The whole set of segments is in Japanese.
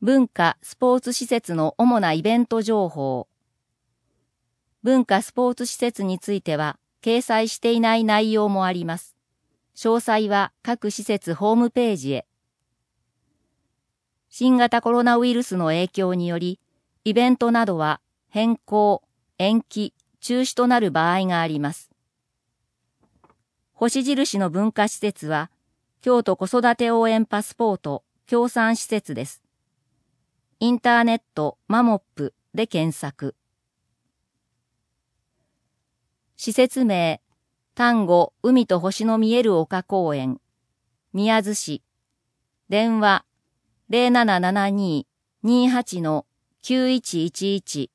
文化・スポーツ施設の主なイベント情報。文化・スポーツ施設については、掲載していない内容もあります。詳細は各施設ホームページへ。新型コロナウイルスの影響により、イベントなどは変更、延期、中止となる場合があります。星印の文化施設は、京都子育て応援パスポート協賛施設です。インターネットマモップで検索。施設名、丹後海と星の見える丘公園、宮津市、電話0772-28-9111、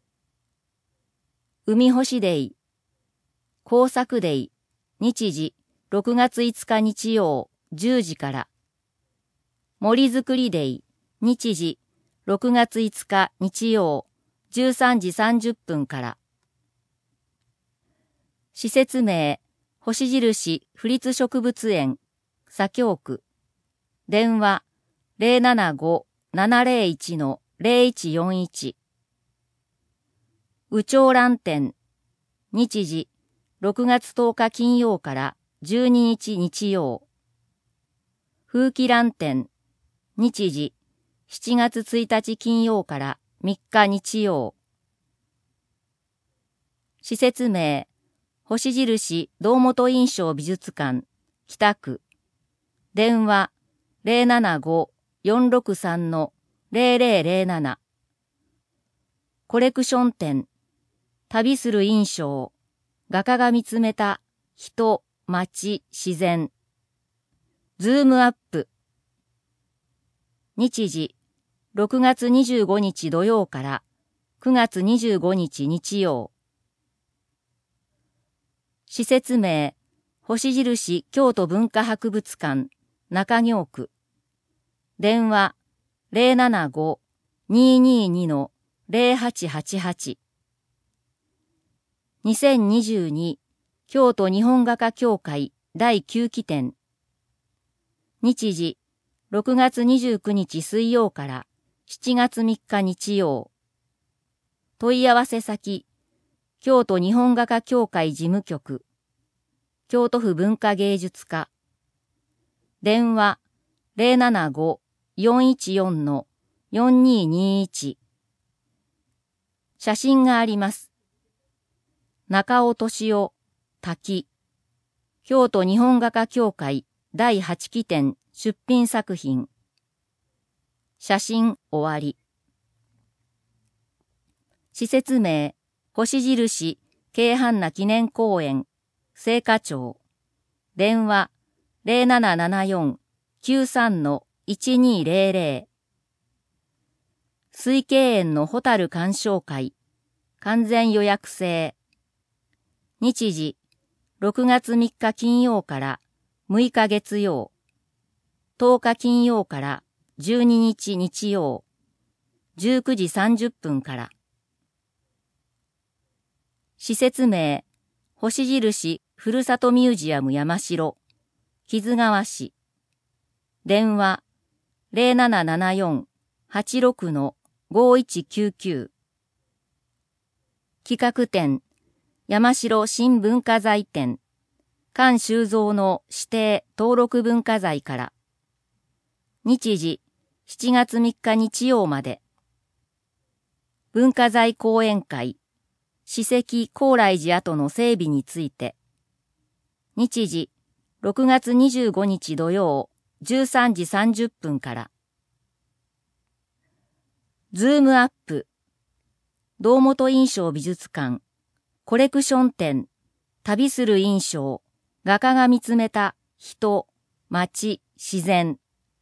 海星デイ、工作デイ、日時6月5日日曜10時から、森づくりデイ、日時6月5日日曜13時30分から。施設名、星印府立植物園、左京区、電話075-701-0141、宇宙蘭展、日時6月10日金曜から12日日曜、風紀蘭展、日時7月1日金曜から3日日曜。施設名、星印堂本印象美術館、北区、電話075-463-0007、コレクション展、旅する印象、画家が見つめた人、街、自然、ズームアップ、日時6月25日土曜から9月25日日曜。施設名、星印京都文化博物館、中京区、電話075-222-0888、2022京都日本画家協会第9期展、日時6月29日水曜から7月3日日曜。問い合わせ先、京都日本画家協会事務局、京都府文化芸術課、電話075-414-4221。写真があります。中尾敏夫、滝、京都日本画家協会第8期展出品作品。写真終わり。施設名、星印京阪那記念公園、青果町、電話0774-93-1200。水景園のホタル鑑賞会、完全予約制。日時6月3日金曜から6日月曜、10日金曜から12日日曜、19時30分から。施設名、星印ふるさとミュージアム山城、木津川市、電話0774-86-5199。企画展、山城新文化財展、菅修造の指定登録文化財から。日時7月3日日曜まで。文化財講演会、史跡高麗寺跡の整備について。日時6月25日土曜13時30分から。ズームアップ、堂本印象美術館、コレクション展、旅する印象、画家が見つめた人、街、自然。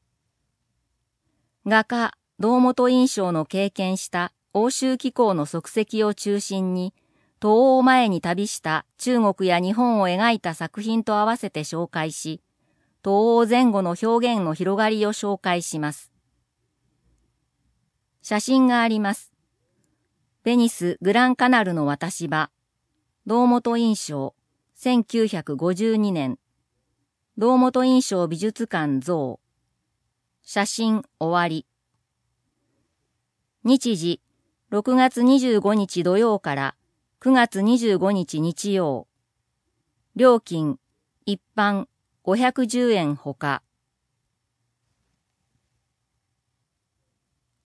画家、堂本印象の経験した欧州気候の足跡を中心に、東欧前に旅した中国や日本を描いた作品と合わせて紹介し、東欧前後の表現の広がりを紹介します。写真があります。ベニス・グランカナルの渡し場、堂本印象、1952年、堂本印象美術館像。写真終わり。 日時、6月25日土曜から9月25日日曜。料金、一般510円ほか。